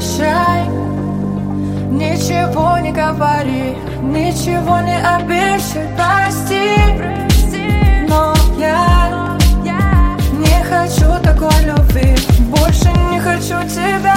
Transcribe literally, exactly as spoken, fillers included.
прощай, ничего не говори, ничего не обещай, прости. Но я не хочу такой любви, больше не хочу тебя.